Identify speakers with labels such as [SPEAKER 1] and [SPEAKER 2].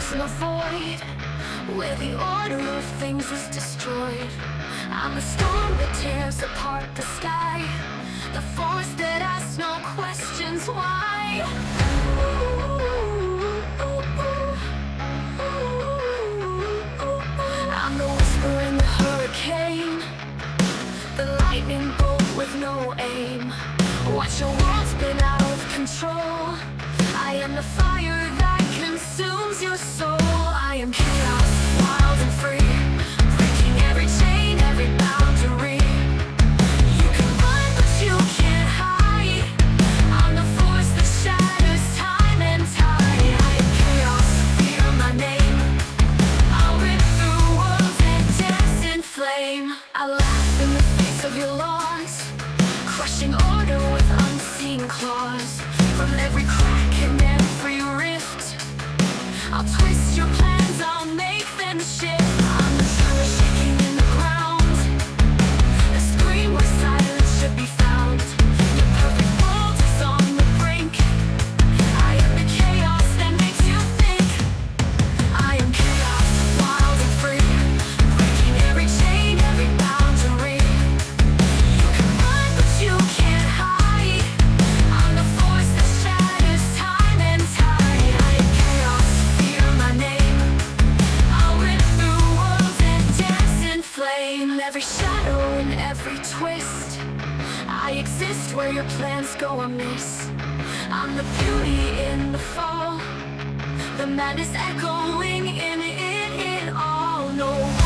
[SPEAKER 1] place in a void where the order of things is destroyed. I'm the storm that tears apart the sky, the force that asks no questions why. I'm the whisper in the hurricane, the lightning bolt with no aim. Watch your world spin out of control. I am the fire that consumes your soul. I am chaos, wild and free, breaking every chain, every boundary. You can run, but you can't hide. I'm the force that shatters time and tide. I am chaos, fear my name. I'll rip through worlds and dance in flame. I laugh in the face of your laws, crushing order with unseen claws. From every crack and every rift, I'll twist your plans, I'll make them shift. I'm the thunder shaking in the ground, a scream where silence should be found. The perfect world is on the brink. I am the chaos that makes you think. I am chaos, wild and free, breaking every chain, every boundary. You can run, but you can't hide. I'm the force that shatters time and tide. I am chaos, fear my name. I'll rip through worlds and dance in flame. Every shadow and every twist, I exist where your plans go amiss. I'm the beauty in the fall, the madness echoing in it all. No